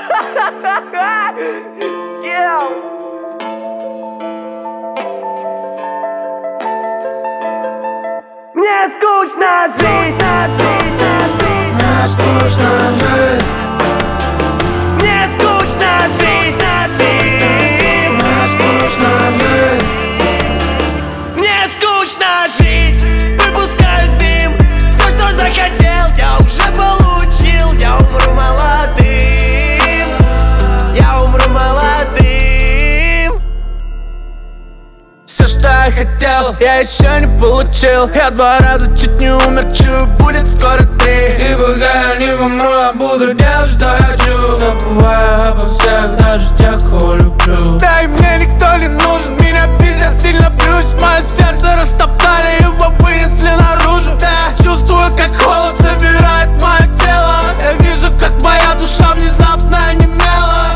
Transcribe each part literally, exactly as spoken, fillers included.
Мне скучно жить, Мне скучно жить, мне скучно жить, мне скучно жить, Мне скучно жить, выпускаю дым. Все, что захотел, я уже получил. Я умру молодым, я умру молодым. все, что я хотел, я еще не получил. Я два раза чуть не умер, чую, будет скоро три. И пока я не помру, я буду делать, что хочу. Забываю обо всех, даже тех, кого люблю. Да и мне никто не нужен, меня пиздец сильно плющит. Мое сердце растоптали, его вынесли наружу. Да, чувствую, как холод забирает мое тело. Я вижу, как моя душа внезапно онемела.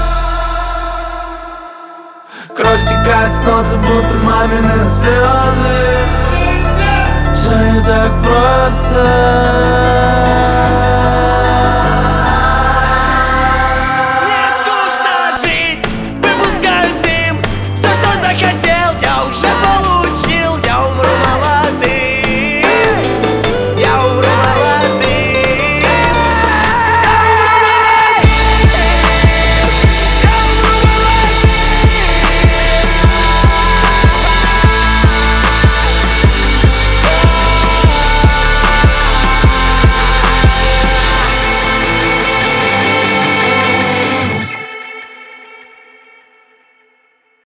Кровь стекает с носа, будто мамины слезы. Все не так просто.